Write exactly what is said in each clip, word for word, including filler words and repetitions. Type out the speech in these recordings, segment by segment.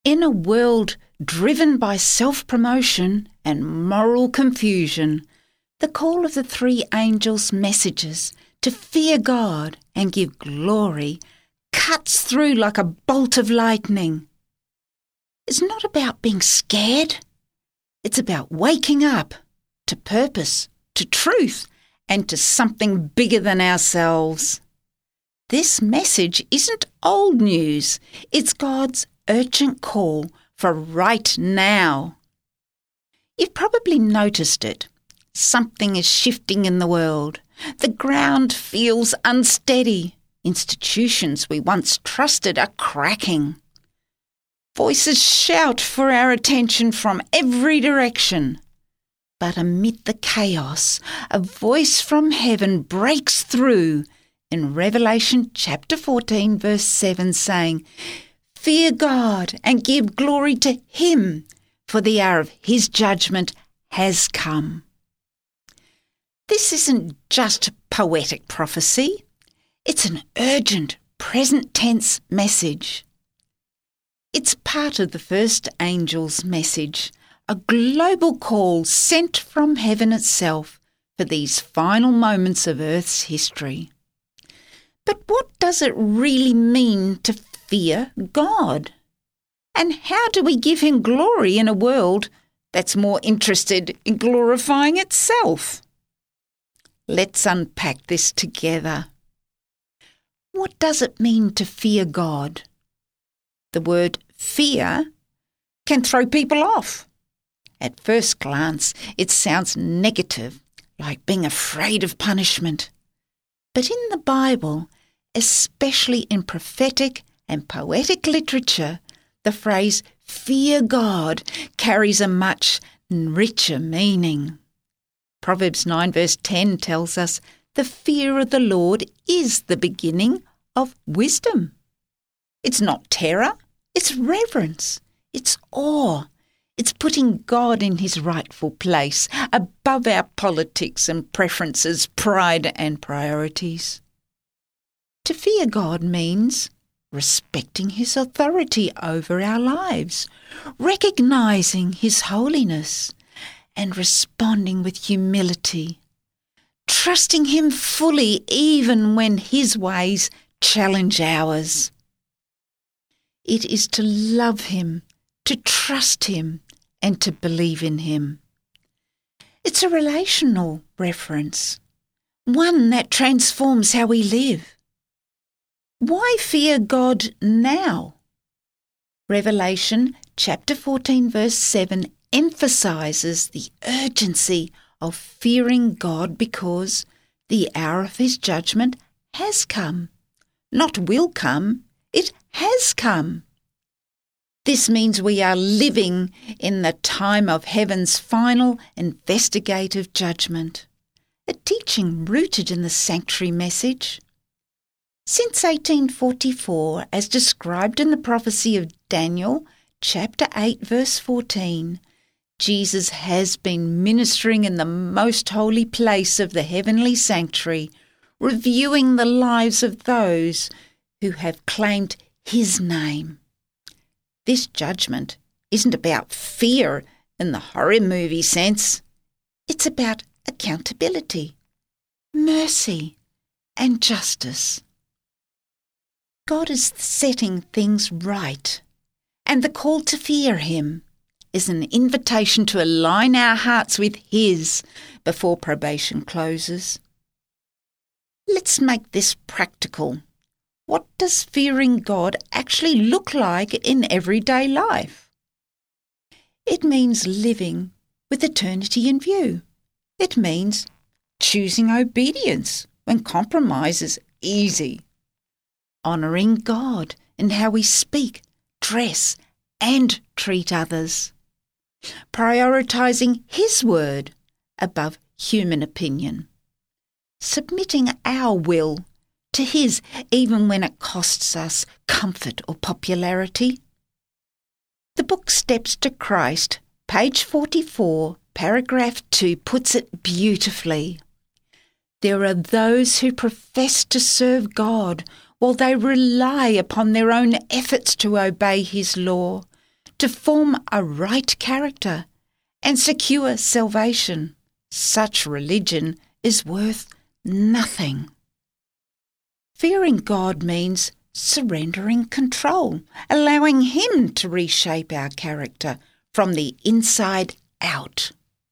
In a world driven by self-promotion and moral confusion, the call of the three angels' messages to fear God and give glory cuts through like a bolt of lightning. It's not about being scared. It's about waking up to purpose, to truth, and to something bigger than ourselves. This message isn't old news. It's God's urgent call for right now. You've probably noticed it. Something is shifting in the world. The ground feels unsteady. Institutions we once trusted are cracking. Voices shout for our attention from every direction. But amid the chaos, a voice from heaven breaks through in Revelation chapter fourteen, verse seven, saying, "Fear God and give glory to Him, for the hour of His judgment has come." This isn't just poetic prophecy. It's an urgent, present tense message. It's part of the first angel's message, a global call sent from heaven itself for these final moments of Earth's history. But what does it really mean to fear God? And how do we give Him glory in a world that's more interested in glorifying itself? Let's unpack this together. What does it mean to fear God? The word fear can throw people off. At first glance, it sounds negative, like being afraid of punishment. But in the Bible, especially in prophetic and poetic literature, the phrase fear God carries a much richer meaning. Proverbs nine verse ten tells us, "The fear of the Lord is the beginning of wisdom." It's not terror, it's reverence, it's awe. It's putting God in His rightful place, above our politics and preferences, pride and priorities. To fear God means respecting His authority over our lives, recognising His holiness, and responding with humility, trusting Him fully even when His ways challenge ours. It is to love Him, to trust Him, and to believe in Him. It's a relational reference, one that transforms how we live. Why fear God now? Revelation chapter fourteen verse seven emphasises the urgency of fearing God because the hour of His judgment has come. Not will come, it has come. This means we are living in the time of heaven's final investigative judgment, a teaching rooted in the sanctuary message. Since eighteen forty-four, as described in the prophecy of Daniel, chapter eight, verse fourteen, Jesus has been ministering in the most holy place of the heavenly sanctuary, reviewing the lives of those who have claimed His name. This judgment isn't about fear in the horror movie sense. It's about accountability, mercy, and justice. God is setting things right, and the call to fear Him is an invitation to align our hearts with His before probation closes. Let's make this practical. What does fearing God actually look like in everyday life? It means living with eternity in view. It means choosing obedience when compromise is easy. Honouring God in how we speak, dress and treat others. Prioritising His word above human opinion. Submitting our will to His even when it costs us comfort or popularity. The book Steps to Christ, page forty-four, paragraph two, puts it beautifully. There are those who profess to serve God while they rely upon their own efforts to obey His law, to form a right character and secure salvation, such religion is worth nothing. Fearing God means surrendering control, allowing Him to reshape our character from the inside out.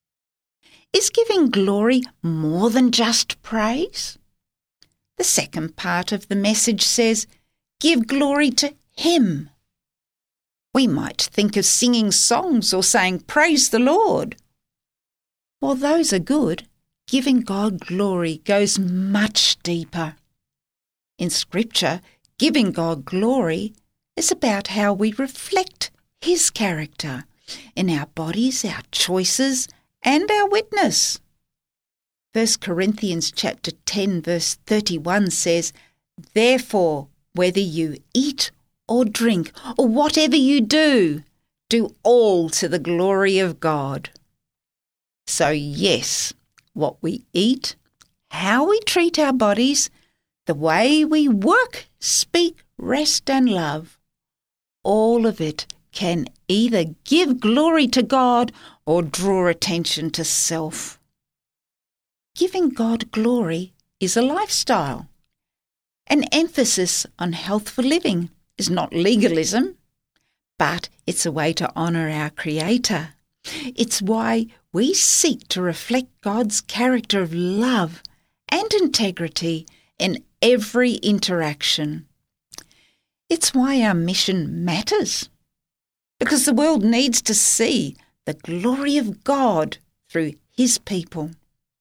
Is giving glory more than just praise? The second part of the message says, give glory to Him. We might think of singing songs or saying, praise the Lord. While those are good, giving God glory goes much deeper. In Scripture, giving God glory is about how we reflect His character in our bodies, our choices, and our witness. First Corinthians chapter ten verse thirty-one says, therefore, whether you eat or drink or whatever you do, do all to the glory of God. So yes, what we eat, how we treat our bodies, the way we work, speak, rest and love, all of it can either give glory to God or draw attention to self. Giving God glory is a lifestyle. An emphasis on healthful living is not legalism, but it's a way to honour our Creator. It's why we seek to reflect God's character of love and integrity in every interaction. It's why our mission matters, because the world needs to see the glory of God through His people.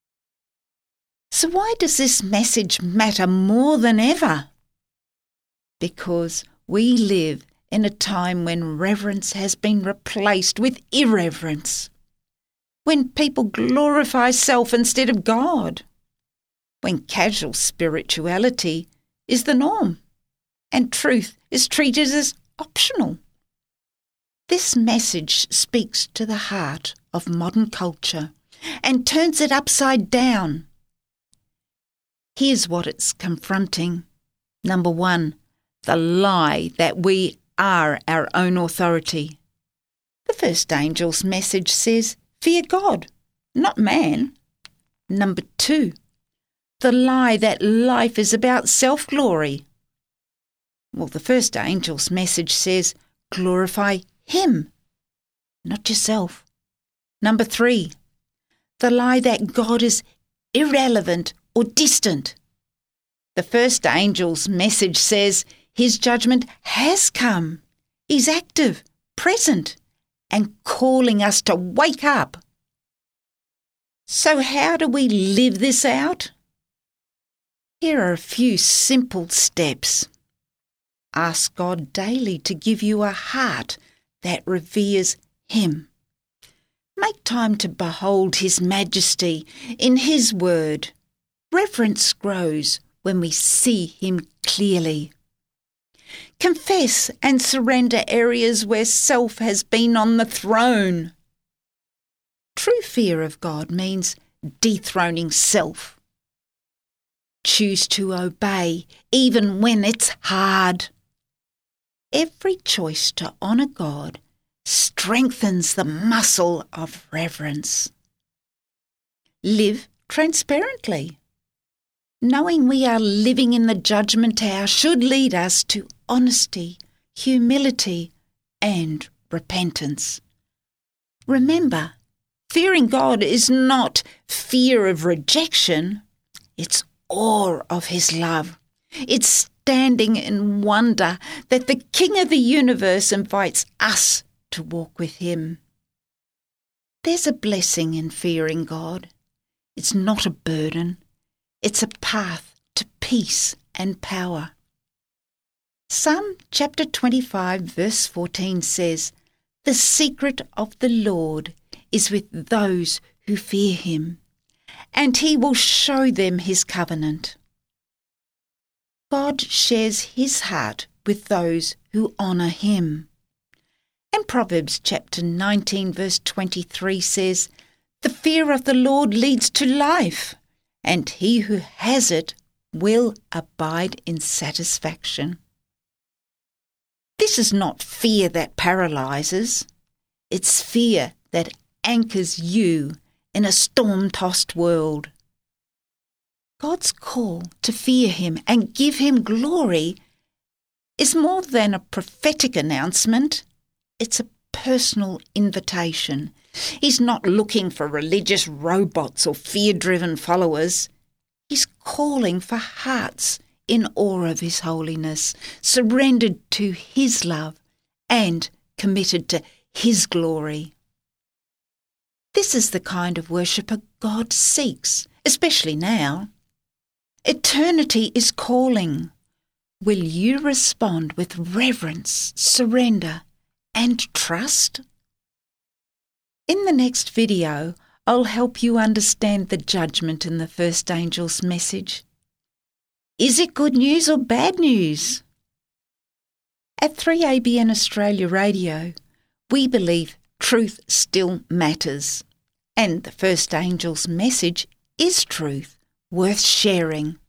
So why does this message matter more than ever? Because we live in a time when reverence has been replaced with irreverence, when people glorify self instead of God, when casual spirituality is the norm and truth is treated as optional. This message speaks to the heart of modern culture and turns it upside down. Here's what it's confronting. Number one, the lie that we are our own authority. The first angel's message says, fear God, not man. Number two, the lie that life is about self-glory. Well, the first angel's message says, glorify Him, not yourself. Number three, the lie that God is irrelevant or distant. The first angel's message says His judgment has come. He's active, present, and calling us to wake up. So how do we live this out? Here are a few simple steps. Ask God daily to give you a heart that reveres Him. Make time to behold His majesty in His word. Reverence grows when we see Him clearly. Confess and surrender areas where self has been on the throne. True fear of God means dethroning self. Choose to obey even when it's hard. Every choice to honour God strengthens the muscle of reverence. Live transparently. Knowing we are living in the judgment hour should lead us to honesty, humility, and repentance. Remember, fearing God is not fear of rejection, it's awe of His love. It's standing in wonder that the King of the universe invites us to walk with Him. There's a blessing in fearing God. It's not a burden. It's a path to peace and power. Psalm chapter twenty-five verse fourteen says, "The secret of the Lord is with those who fear Him, and He will show them His covenant." God shares His heart with those who honour Him. And Proverbs chapter nineteen verse twenty-three says, "The fear of the Lord leads to life, and he who has it will abide in satisfaction." This This is not fear that paralyses. It's fear that anchors you in a storm-tossed world. God's call to fear him and give him glory is more than a prophetic announcement. It's a personal invitation. He's not looking for religious robots or fear-driven followers. He's calling for hearts in awe of his holiness, surrendered to his love and committed to his glory. This is the kind of worshipper God seeks, especially now. Eternity is calling. Will you respond with reverence, surrender, and trust? In the next video, I'll help you understand the judgment in the first angel's message. Is it good news or bad news? At three A B N Australia Radio, we believe truth still matters, and the first angel's message is truth, worth sharing.